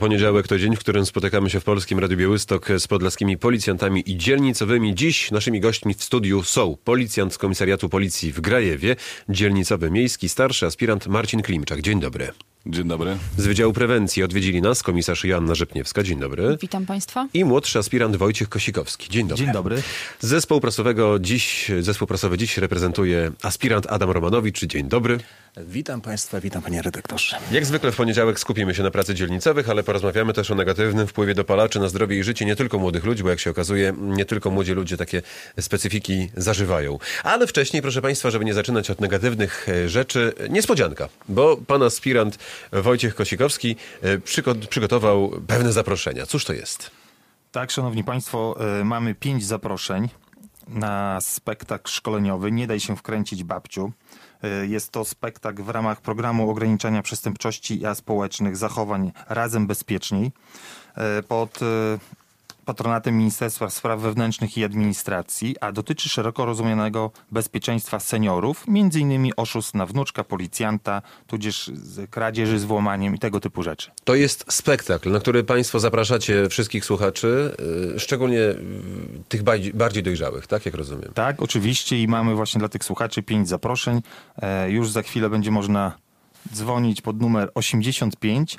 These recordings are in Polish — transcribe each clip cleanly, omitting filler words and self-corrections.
Poniedziałek to dzień, w którym spotykamy się w Polskim Radiu Białystok z podlaskimi policjantami i dzielnicowymi. Dziś naszymi gośćmi w studiu są policjant z Komisariatu Policji w Grajewie, dzielnicowy miejski, starszy aspirant Marcin Klimczak. Dzień dobry. Dzień dobry. Z Wydziału Prewencji odwiedzili nas komisarz Joanna Rzepniewska. Dzień dobry. Witam Państwa. I młodszy aspirant Wojciech Kosikowski. Dzień dobry. Dzień dobry. Zespół prasowy dziś reprezentuje aspirant Adam Romanowicz. Dzień dobry. Witam Państwa, witam Panie redaktorze. Jak zwykle w poniedziałek skupimy się na pracy dzielnicowych, ale porozmawiamy też o negatywnym wpływie dopalaczy na zdrowie i życie nie tylko młodych ludzi, bo jak się okazuje, nie tylko młodzi ludzie takie specyfiki zażywają. Ale wcześniej, proszę Państwa, żeby nie zaczynać od negatywnych rzeczy, niespodzianka, bo pan aspirant Wojciech Kosikowski przygotował pewne zaproszenia. Cóż to jest? Tak, szanowni Państwo, mamy 5 zaproszeń na spektakl szkoleniowy Nie daj się wkręcić, babciu. Jest to spektakl w ramach programu ograniczania przestępczości i aspołecznych zachowań Razem Bezpieczniej pod patronatem Ministerstwa Spraw Wewnętrznych i Administracji, a dotyczy szeroko rozumianego bezpieczeństwa seniorów, między innymi oszustw na wnuczka policjanta, tudzież kradzieży z włamaniem i tego typu rzeczy. To jest spektakl, na który Państwo zapraszacie wszystkich słuchaczy, szczególnie tych bardziej dojrzałych, tak jak rozumiem? Tak, oczywiście i mamy właśnie dla tych słuchaczy 5 zaproszeń. Już za chwilę będzie można dzwonić pod numer 85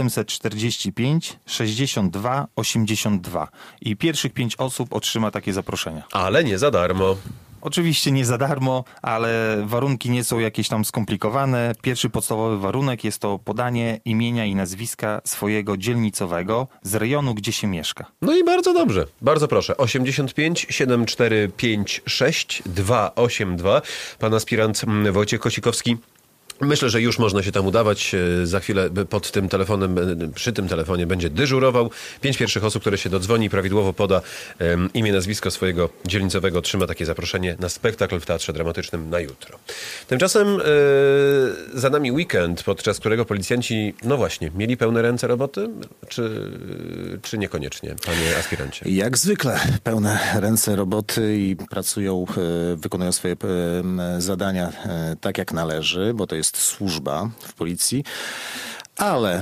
745 62 82 i pierwszych 5 osób otrzyma takie zaproszenia. Ale nie za darmo. Oczywiście nie za darmo, ale warunki nie są jakieś tam skomplikowane. Pierwszy podstawowy warunek jest to podanie imienia i nazwiska swojego dzielnicowego z rejonu, gdzie się mieszka. No i bardzo dobrze. Bardzo proszę. 85 7456 282. Pan aspirant Wojciech Kosikowski. Myślę, że już można się tam udawać. Za chwilę pod tym telefonem, przy tym telefonie będzie dyżurował. 5 pierwszych osób, które się dodzwoni, prawidłowo poda imię, nazwisko swojego dzielnicowego, otrzyma takie zaproszenie na spektakl w Teatrze Dramatycznym na jutro. Tymczasem za nami weekend, podczas którego policjanci, no właśnie, mieli pełne ręce roboty? Czy niekoniecznie, panie aspirancie? Jak zwykle pełne ręce roboty i pracują, wykonują swoje zadania tak jak należy, bo to jest służba w policji, ale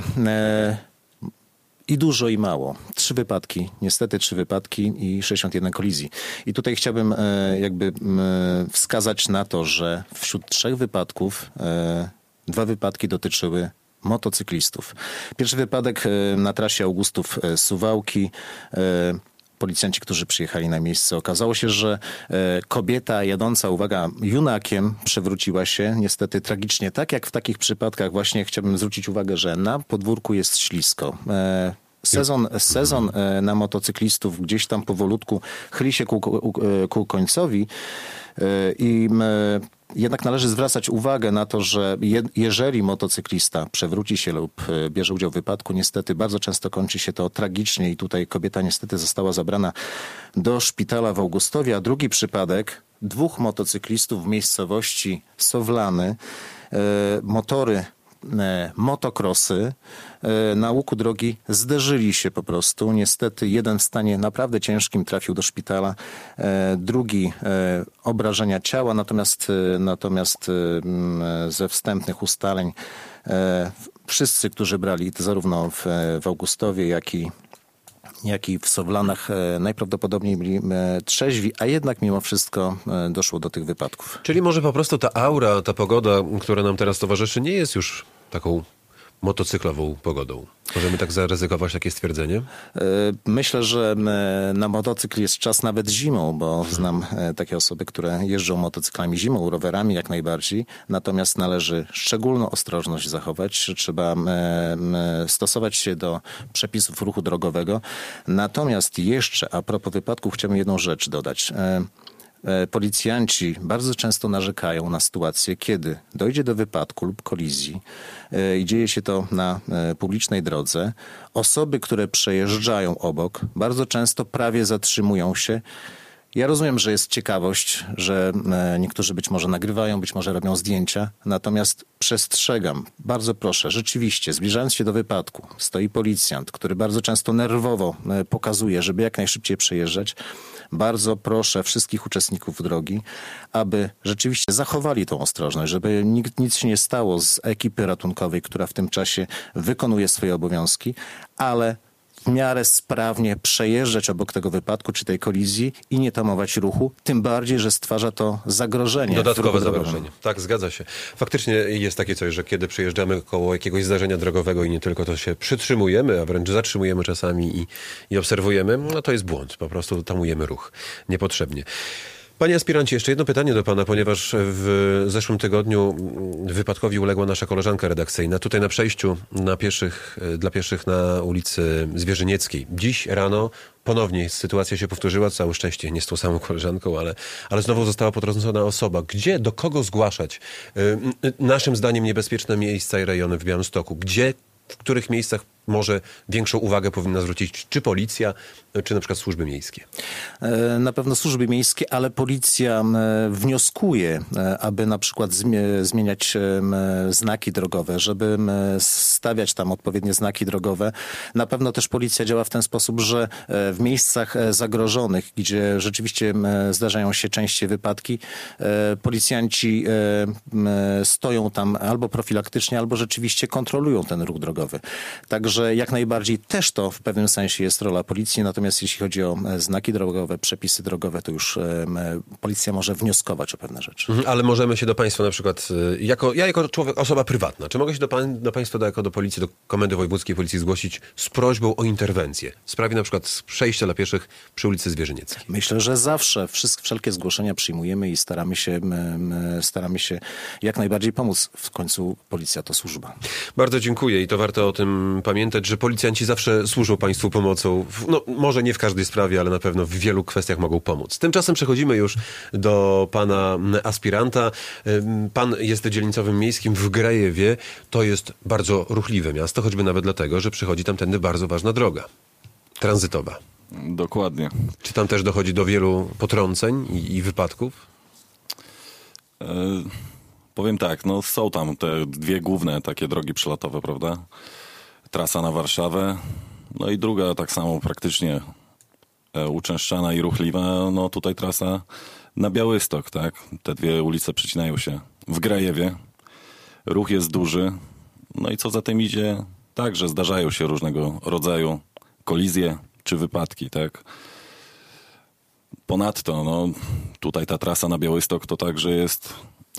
i dużo i mało. 3 wypadki, niestety 3 wypadki i 61 kolizji. I tutaj chciałbym wskazać na to, że wśród 3 wypadków 2 wypadki dotyczyły motocyklistów. Pierwszy wypadek na trasie Augustów-Suwałki. Policjanci, którzy przyjechali na miejsce, okazało się, że kobieta jadąca, uwaga, junakiem przewróciła się niestety tragicznie. Tak jak w takich przypadkach właśnie chciałbym zwrócić uwagę, że na podwórku jest ślisko. Sezon na motocyklistów gdzieś tam powolutku chyli się ku końcowi i jednak należy zwracać uwagę na to, że jeżeli motocyklista przewróci się lub bierze udział w wypadku, niestety bardzo często kończy się to tragicznie i tutaj kobieta niestety została zabrana do szpitala w Augustowie, a drugi przypadek 2 motocyklistów w miejscowości Sowlany, motokrosy na łuku drogi zderzyli się po prostu. Niestety jeden w stanie naprawdę ciężkim trafił do szpitala, drugi obrażenia ciała, natomiast ze wstępnych ustaleń wszyscy, którzy brali zarówno w Augustowie, jak i w Sowlanach najprawdopodobniej byli trzeźwi, a jednak mimo wszystko doszło do tych wypadków. Czyli może po prostu ta aura, ta pogoda, która nam teraz towarzyszy, nie jest już taką motocyklową pogodą. Możemy tak zaryzykować takie stwierdzenie? Myślę, że na motocykl jest czas nawet zimą, bo znam takie osoby, które jeżdżą motocyklami zimą, rowerami jak najbardziej. Natomiast należy szczególną ostrożność zachować. Trzeba stosować się do przepisów ruchu drogowego. Natomiast jeszcze a propos wypadków chciałbym jedną rzecz dodać. Policjanci bardzo często narzekają na sytuację, kiedy dojdzie do wypadku lub kolizji i dzieje się to na publicznej drodze. Osoby, które przejeżdżają obok, bardzo często prawie zatrzymują się Ja rozumiem, że jest ciekawość, że niektórzy być może nagrywają, być może robią zdjęcia, natomiast przestrzegam, bardzo proszę, rzeczywiście, zbliżając się do wypadku, stoi policjant, który bardzo często nerwowo pokazuje, żeby jak najszybciej przejeżdżać. Bardzo proszę wszystkich uczestników drogi, aby rzeczywiście zachowali tą ostrożność, żeby nic się nie stało z ekipy ratunkowej, która w tym czasie wykonuje swoje obowiązki, ale w miarę sprawnie przejeżdżać obok tego wypadku czy tej kolizji i nie tamować ruchu, tym bardziej, że stwarza to zagrożenie. Dodatkowe zagrożenie. Tak, zgadza się. Faktycznie jest takie coś, że kiedy przejeżdżamy koło jakiegoś zdarzenia drogowego i nie tylko, to się przytrzymujemy, a wręcz zatrzymujemy czasami i obserwujemy, no to jest błąd. Po prostu tamujemy ruch niepotrzebnie. Panie aspirancie, jeszcze jedno pytanie do pana, ponieważ w zeszłym tygodniu wypadkowi uległa nasza koleżanka redakcyjna tutaj na przejściu dla pieszych na ulicy Zwierzynieckiej. Dziś rano ponownie sytuacja się powtórzyła, całe szczęście nie z tą samą koleżanką, ale znowu została potrącona osoba. Gdzie, do kogo zgłaszać naszym zdaniem niebezpieczne miejsca i rejony w Białymstoku? Gdzie, w których miejscach może większą uwagę powinna zwrócić czy policja, czy na przykład służby miejskie? Na pewno służby miejskie, ale policja wnioskuje, aby na przykład zmieniać znaki drogowe, żeby stawiać tam odpowiednie znaki drogowe. Na pewno też policja działa w ten sposób, że w miejscach zagrożonych, gdzie rzeczywiście zdarzają się częściej wypadki, policjanci stoją tam albo profilaktycznie, albo rzeczywiście kontrolują ten ruch drogowy. Także jak najbardziej też to w pewnym sensie jest rola policji, natomiast jeśli chodzi o znaki drogowe, przepisy drogowe, to już policja może wnioskować o pewne rzeczy. Ale możemy się do państwa na przykład, jako człowiek, osoba prywatna, czy mogę się do państwa, do policji, do Komendy Wojewódzkiej Policji zgłosić z prośbą o interwencję w sprawie na przykład przejścia dla pieszych przy ulicy Zwierzynieckiej? Myślę, że zawsze wszelkie zgłoszenia przyjmujemy i staramy się jak najbardziej pomóc. W końcu policja to służba. Bardzo dziękuję i to warto o tym pamiętać, że policjanci zawsze służą państwu pomocą. No, może nie w każdej sprawie, ale na pewno w wielu kwestiach mogą pomóc. Tymczasem przechodzimy już do pana aspiranta. Pan jest dzielnicowym miejskim w Grajewie. To jest bardzo ruchliwe miasto, choćby nawet dlatego, że przychodzi tamtędy bardzo ważna droga tranzytowa. Dokładnie. Czy tam też dochodzi do wielu potrąceń i wypadków? Powiem tak, no są tam te dwie główne takie drogi przelotowe, prawda? Trasa na Warszawę, no i druga tak samo praktycznie uczęszczana i ruchliwa, no tutaj trasa na Białystok, tak? Te dwie ulice przecinają się w Grajewie. Ruch jest duży, no i co za tym idzie, także zdarzają się różnego rodzaju kolizje czy wypadki, tak? Ponadto, no tutaj ta trasa na Białystok to także jest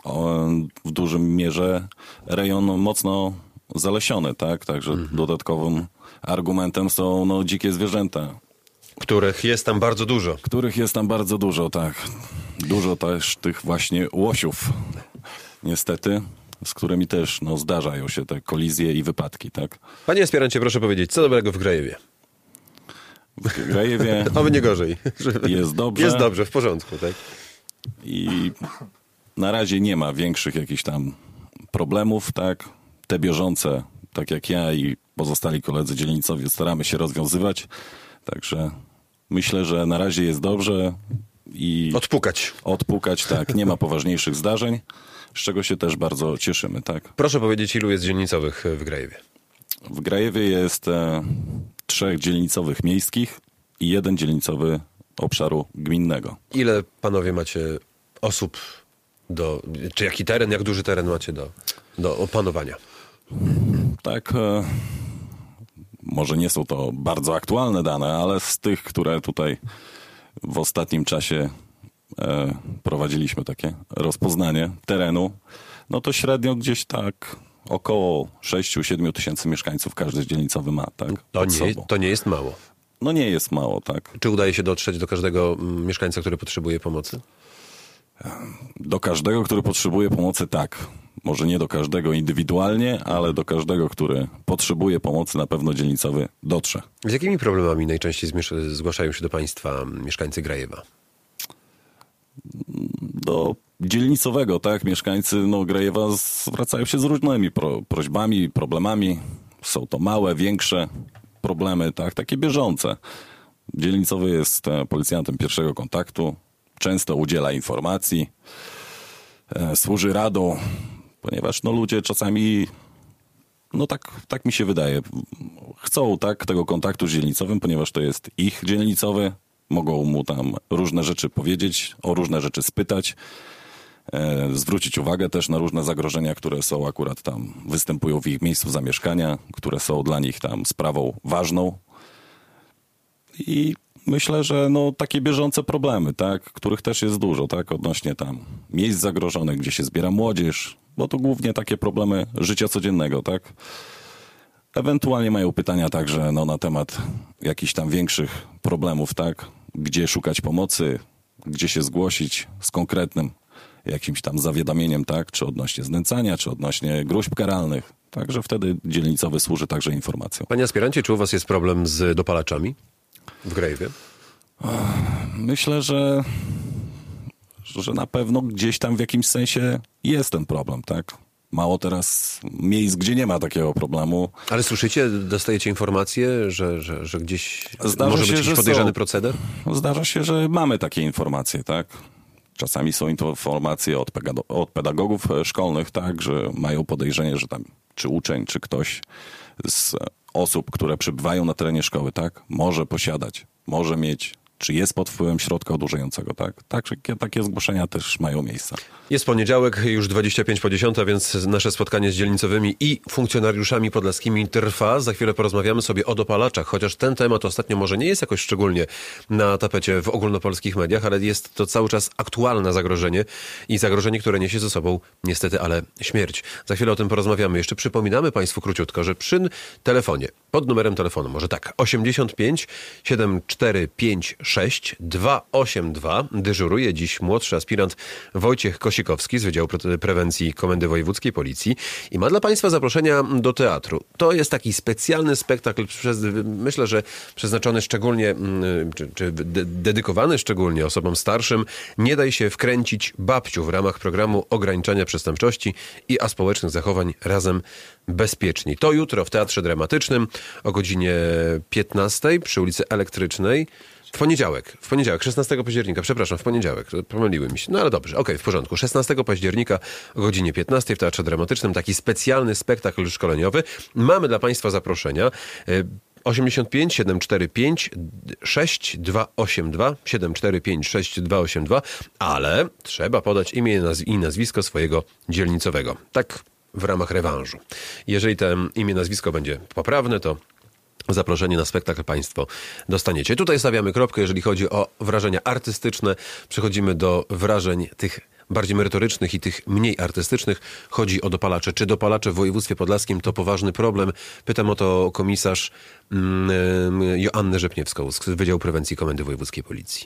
w dużym mierze rejon mocno zalesiony, tak? Także dodatkowym argumentem są no, dzikie zwierzęta. Których jest tam bardzo dużo. Których jest tam bardzo dużo, tak. Dużo też tych właśnie łosiów, niestety, z którymi też no, zdarzają się te kolizje i wypadki, tak? Panie aspirancie, proszę powiedzieć, co dobrego w Grajewie? W Grajewie Oby nie gorzej. jest dobrze. Jest dobrze, w porządku, tak? I na razie nie ma większych jakichś tam problemów, tak? Te bieżące, tak jak ja i pozostali koledzy dzielnicowi, staramy się rozwiązywać. Także myślę, że na razie jest dobrze i... Odpukać, tak. Nie ma poważniejszych zdarzeń, z czego się też bardzo cieszymy, tak? Proszę powiedzieć, ilu jest dzielnicowych w Grajewie? W Grajewie jest 3 dzielnicowych miejskich i 1 dzielnicowy obszaru gminnego. Ile panowie macie osób czy jaki teren, jak duży teren macie do opanowania? Tak, może nie są to bardzo aktualne dane, ale z tych, które tutaj w ostatnim czasie prowadziliśmy takie rozpoznanie terenu, no to średnio gdzieś tak około 6-7 tysięcy mieszkańców każdy dzielnicowy ma, tak? To nie jest mało. No nie jest mało, tak. Czy udaje się dotrzeć do każdego mieszkańca, który potrzebuje pomocy? Do każdego, który potrzebuje pomocy, tak. Może nie do każdego indywidualnie, ale do każdego, który potrzebuje pomocy, na pewno dzielnicowy dotrze. Z jakimi problemami najczęściej zgłaszają się do państwa mieszkańcy Grajewa? Do dzielnicowego, tak, mieszkańcy Grajewa zwracają się z różnymi prośbami, problemami. Są to małe, większe problemy, tak, takie bieżące. Dzielnicowy jest policjantem pierwszego kontaktu. często udziela informacji, służy radą, ponieważ no, ludzie czasami, no tak mi się wydaje, chcą tak tego kontaktu z dzielnicowym, ponieważ to jest ich dzielnicowy, mogą mu tam różne rzeczy powiedzieć, o różne rzeczy spytać, zwrócić uwagę też na różne zagrożenia, które są akurat tam, występują w ich miejscu zamieszkania, które są dla nich tam sprawą ważną. I myślę, że no, takie bieżące problemy, tak, których też jest dużo, tak, odnośnie tam miejsc zagrożonych, gdzie się zbiera młodzież, bo to głównie takie problemy życia codziennego, tak. Ewentualnie mają pytania także no, na temat jakichś tam większych problemów, tak, gdzie szukać pomocy, gdzie się zgłosić z konkretnym jakimś tam zawiadomieniem, tak, czy odnośnie znęcania, czy odnośnie gróźb karalnych. Także wtedy dzielnicowy służy także informacją. Panie aspirancie, czy u was jest problem z dopalaczami w Grejwie? Myślę, że na pewno gdzieś tam w jakimś sensie jest ten problem, tak? Mało teraz miejsc, gdzie nie ma takiego problemu. Ale słyszycie, dostajecie informacje, że gdzieś Zdarza może się, być że jakiś podejrzany są. proceder? Zdarza się, że mamy takie informacje, tak? Czasami są informacje od pedagogów szkolnych, tak, że mają podejrzenie, że tam czy uczeń, czy ktoś z osób, które przebywają na terenie szkoły, tak, może posiadać, może mieć, czy jest pod wpływem środka odurzającego, tak? Takie zgłoszenia też mają miejsce. Jest poniedziałek, już 25 po 10, więc nasze spotkanie z dzielnicowymi i funkcjonariuszami podlaskimi trwa. Za chwilę porozmawiamy sobie o dopalaczach, chociaż ten temat ostatnio może nie jest jakoś szczególnie na tapecie w ogólnopolskich mediach, ale jest to cały czas aktualne zagrożenie i zagrożenie, które niesie ze sobą niestety, ale śmierć. Za chwilę o tym porozmawiamy. Jeszcze przypominamy Państwu króciutko, że przy telefonie, pod numerem telefonu, może tak, 85 7456 282 dyżuruje dziś młodszy aspirant Wojciech Kosikowski z Wydziału Prewencji Komendy Wojewódzkiej Policji i ma dla Państwa zaproszenia do teatru. To jest taki specjalny spektakl, myślę, że przeznaczony szczególnie, czy dedykowany szczególnie osobom starszym. Nie daj się wkręcić babciu w ramach programu ograniczania przestępczości i aspołecznych zachowań razem bezpieczni. To jutro w Teatrze Dramatycznym o godzinie 15 przy ulicy Elektrycznej. W poniedziałek, 16 października, przepraszam, w poniedziałek, pomyliły mi się. No ale dobrze, okej, w porządku. 16 października o godzinie 15 w Teatrze Dramatycznym taki specjalny spektakl szkoleniowy. Mamy dla Państwa zaproszenia. 85 745 6282 745 6282, ale trzeba podać imię i nazwisko swojego dzielnicowego. Tak w ramach rewanżu. Jeżeli to imię, nazwisko będzie poprawne, to zaproszenie na spektakl Państwo dostaniecie. Tutaj stawiamy kropkę, jeżeli chodzi o wrażenia artystyczne. Przechodzimy do wrażeń tych bardziej merytorycznych i tych mniej artystycznych. Chodzi o dopalacze. Czy dopalacze w województwie podlaskim to poważny problem? Pytam o to komisarz Joannę Rzepniewską z Wydziału Prewencji Komendy Wojewódzkiej Policji.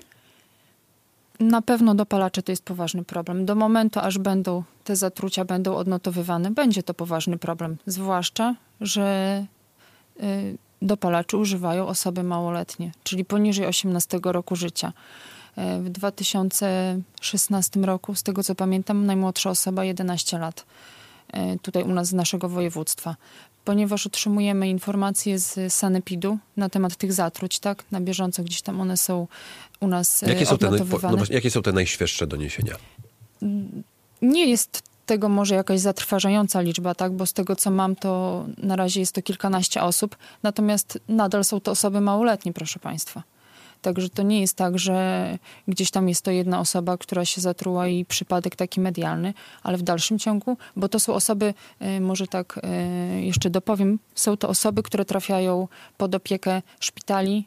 Na pewno dopalacze to jest poważny problem. Do momentu, aż te zatrucia będą odnotowywane, będzie to poważny problem. Zwłaszcza, że dopalaczy używają osoby małoletnie, czyli poniżej 18 roku życia. W 2016 roku, z tego co pamiętam, najmłodsza osoba 11 lat. Tutaj u nas z naszego województwa. Ponieważ otrzymujemy informacje z sanepidu na temat tych zatruć, tak? Na bieżąco gdzieś tam one są u nas odnotowywane. Jakie są te najświeższe doniesienia? Nie jest tego może jakaś zatrważająca liczba, tak? Bo z tego co mam, to na razie jest to kilkanaście osób. Natomiast nadal są to osoby małoletnie, proszę Państwa. Także to nie jest tak, że gdzieś tam jest to jedna osoba, która się zatruła i przypadek taki medialny, ale w dalszym ciągu, bo to są osoby, może tak jeszcze dopowiem, są to osoby, które trafiają pod opiekę szpitali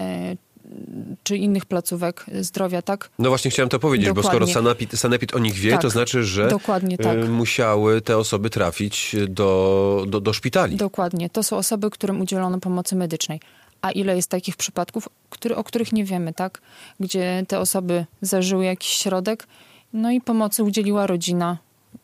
czy innych placówek zdrowia, tak? No właśnie chciałem to powiedzieć, Dokładnie. Bo skoro sanepid o nich wie, tak, to znaczy, że dokładnie tak. musiały te osoby trafić do szpitali. Dokładnie. To są osoby, którym udzielono pomocy medycznej. A ile jest takich przypadków, o których nie wiemy, tak? Gdzie te osoby zażyły jakiś środek, no i pomocy udzieliła rodzina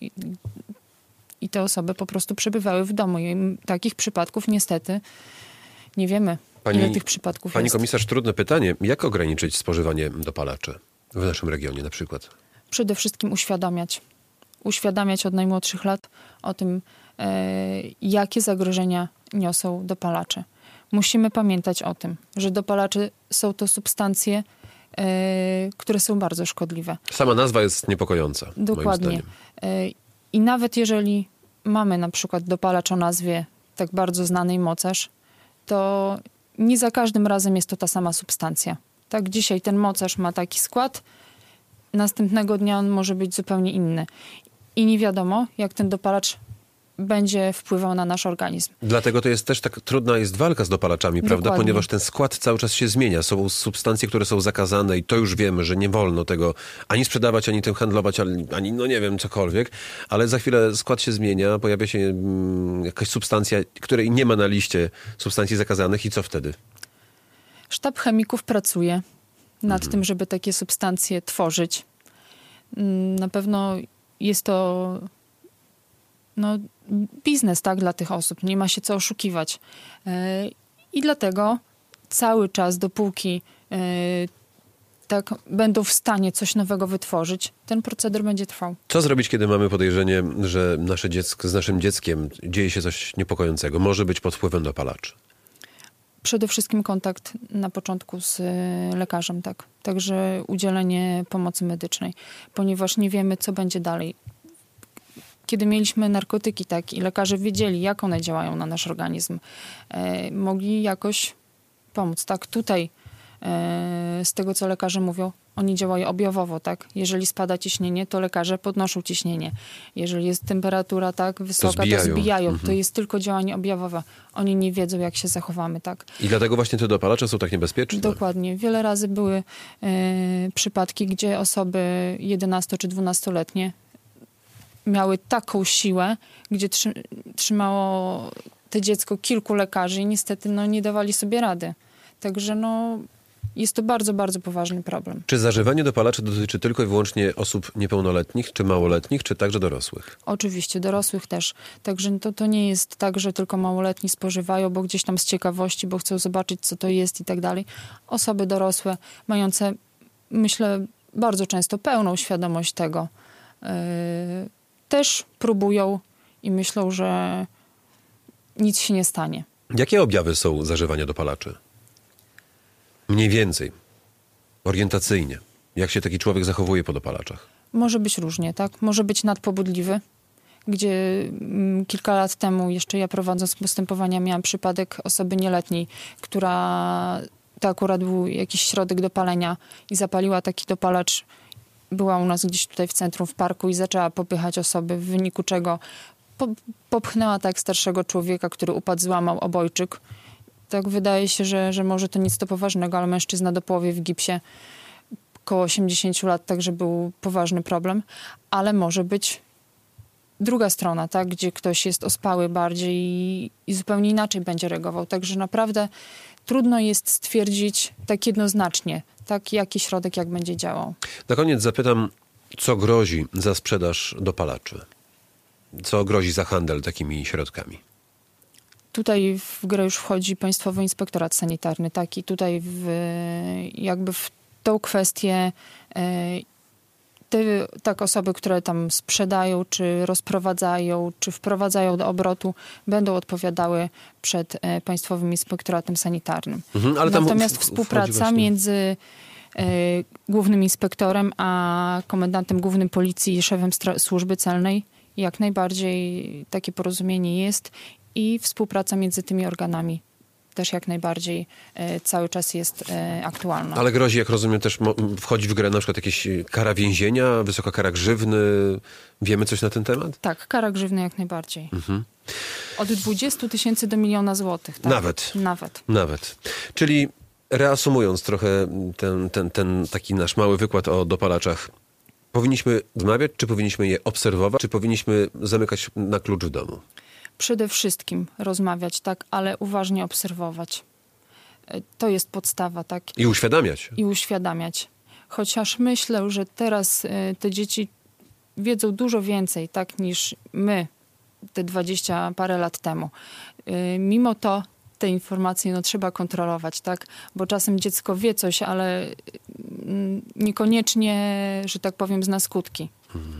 i te osoby po prostu przebywały w domu. I takich przypadków niestety nie wiemy, ile tych przypadków Pani jest. komisarz, trudne pytanie. Jak ograniczyć spożywanie dopalaczy w naszym regionie na przykład? Przede wszystkim uświadamiać od najmłodszych lat o tym, jakie zagrożenia niosą dopalacze. Musimy pamiętać o tym, że dopalacze są to substancje które są bardzo szkodliwe. Sama nazwa jest niepokojąca, moim Dokładnie. zdaniem. I nawet jeżeli mamy na przykład dopalacz o nazwie tak bardzo znanej mocarz, to nie za każdym razem jest to ta sama substancja. Tak, dzisiaj ten mocarz ma taki skład, następnego dnia on może być zupełnie inny. I nie wiadomo, jak ten dopalacz będzie wpływał na nasz organizm. Dlatego to jest też tak trudna jest walka z dopalaczami, prawda? Dokładnie. Ponieważ ten skład cały czas się zmienia. Są substancje, które są zakazane i to już wiemy, że nie wolno tego ani sprzedawać, ani tym handlować, ani no nie wiem, cokolwiek. Ale za chwilę skład się zmienia, pojawia się jakaś substancja, której nie ma na liście substancji zakazanych i co wtedy? Sztab chemików pracuje nad tym, żeby takie substancje tworzyć. Na pewno jest to biznes, tak, dla tych osób. Nie ma się co oszukiwać. I dlatego cały czas, dopóki tak będą w stanie coś nowego wytworzyć, ten proceder będzie trwał. Co zrobić, kiedy mamy podejrzenie, że z naszym dzieckiem dzieje się coś niepokojącego? Może być pod wpływem dopalaczy. Przede wszystkim kontakt na początku z lekarzem, tak. Także udzielenie pomocy medycznej, ponieważ nie wiemy, co będzie dalej. Kiedy mieliśmy narkotyki, tak, i lekarze wiedzieli, jak one działają na nasz organizm, mogli jakoś pomóc, tak. Tutaj z tego, co lekarze mówią, oni działają objawowo, tak. Jeżeli spada ciśnienie, to lekarze podnoszą ciśnienie. Jeżeli jest temperatura tak wysoka, to zbijają. To jest tylko działanie objawowe. Oni nie wiedzą, jak się zachowamy, tak. I dlatego właśnie te dopalacze są tak niebezpieczne? Dokładnie. Wiele razy były przypadki, gdzie osoby 11- czy 12-letnie miały taką siłę, gdzie trzymało to dziecko kilku lekarzy i niestety nie dawali sobie rady. Także jest to bardzo, bardzo poważny problem. Czy zażywanie dopalaczy dotyczy tylko i wyłącznie osób niepełnoletnich, czy małoletnich, czy także dorosłych? Oczywiście, dorosłych też. Także to nie jest tak, że tylko małoletni spożywają, bo gdzieś tam z ciekawości, bo chcą zobaczyć, co to jest i tak dalej. Osoby dorosłe, mające, myślę, bardzo często pełną świadomość tego, też próbują i myślą, że nic się nie stanie. Jakie objawy są zażywania dopalaczy? Mniej więcej. Orientacyjnie. Jak się taki człowiek zachowuje po dopalaczach? Może być różnie, tak? Może być nadpobudliwy, gdzie kilka lat temu, jeszcze ja prowadząc postępowania, miałam przypadek osoby nieletniej, która, to akurat był jakiś środek do palenia i zapaliła taki dopalacz. Była u nas gdzieś tutaj w centrum, w parku i zaczęła popychać osoby, w wyniku czego popchnęła tak starszego człowieka, który upadł, złamał obojczyk. Tak wydaje się, że może to nic to poważnego, ale mężczyzna do połowy w gipsie, koło 80 lat, także był poważny problem. Ale może być druga strona, tak, gdzie ktoś jest ospały bardziej i zupełnie inaczej będzie reagował. Także naprawdę trudno jest stwierdzić tak jednoznacznie, tak, jaki środek jak będzie działał. Na koniec zapytam, co grozi za sprzedaż dopalaczy? Co grozi za handel takimi środkami? Tutaj w grę już wchodzi Państwowy Inspektorat Sanitarny, tak, i tutaj jakby w tą kwestię te osoby, które tam sprzedają, czy rozprowadzają, czy wprowadzają do obrotu, będą odpowiadały przed Państwowym Inspektoratem Sanitarnym. Ale tam natomiast współpraca między głównym inspektorem a komendantem głównym policji i szefem służby celnej, jak najbardziej takie porozumienie jest i współpraca między tymi organami też jak najbardziej cały czas jest aktualna. Ale grozi, jak rozumiem, też wchodzi w grę na przykład jakieś kara więzienia, wysoka kara grzywny. Wiemy coś na ten temat? Tak, kara grzywny jak najbardziej. Od 20 000 do 1 000 000 złotych. Tak? Nawet. Czyli reasumując trochę ten taki nasz mały wykład o dopalaczach, powinniśmy rozmawiać, czy powinniśmy je obserwować, czy powinniśmy zamykać na klucz w domu? Przede wszystkim rozmawiać, tak, ale uważnie obserwować. To jest podstawa, tak. I uświadamiać. Chociaż myślę, że teraz te dzieci wiedzą dużo więcej, tak, niż my te 20 parę lat temu. Mimo to te informacje trzeba kontrolować, tak, bo czasem dziecko wie coś, ale niekoniecznie, że tak powiem, zna skutki.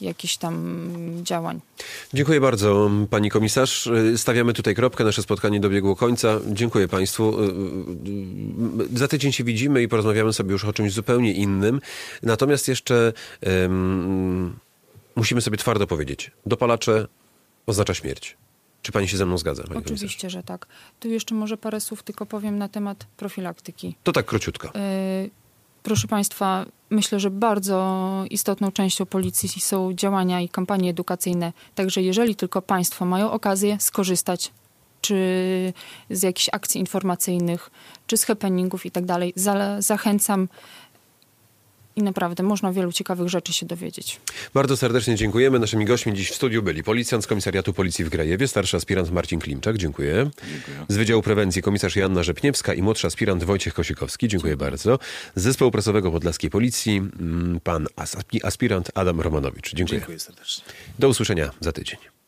jakichś tam działań. Dziękuję bardzo, pani komisarz. Stawiamy tutaj kropkę. Nasze spotkanie dobiegło końca. Dziękuję państwu. Za tydzień się widzimy i porozmawiamy sobie już o czymś zupełnie innym. Natomiast jeszcze musimy sobie twardo powiedzieć. Dopalacze oznacza śmierć. Czy pani się ze mną zgadza, pani komisarz? Oczywiście, że tak. Tu jeszcze może parę słów tylko powiem na temat profilaktyki. To tak króciutko. Proszę państwa, myślę, że bardzo istotną częścią policji są działania i kampanie edukacyjne. Także jeżeli tylko państwo mają okazję skorzystać czy z jakichś akcji informacyjnych, czy z happeningów i tak dalej, zachęcam i naprawdę można wielu ciekawych rzeczy się dowiedzieć. Bardzo serdecznie dziękujemy. Naszymi gośćmi dziś w studiu byli policjant z Komisariatu Policji w Grajewie, starszy aspirant Marcin Klimczak. Dziękuję. Z Wydziału Prewencji komisarz Joanna Rzepniewska i młodszy aspirant Wojciech Kosikowski. Dziękuję bardzo. Z Zespołu Prasowego Podlaskiej Policji pan aspirant Adam Romanowicz. Dziękuję. Dziękuję serdecznie. Do usłyszenia za tydzień.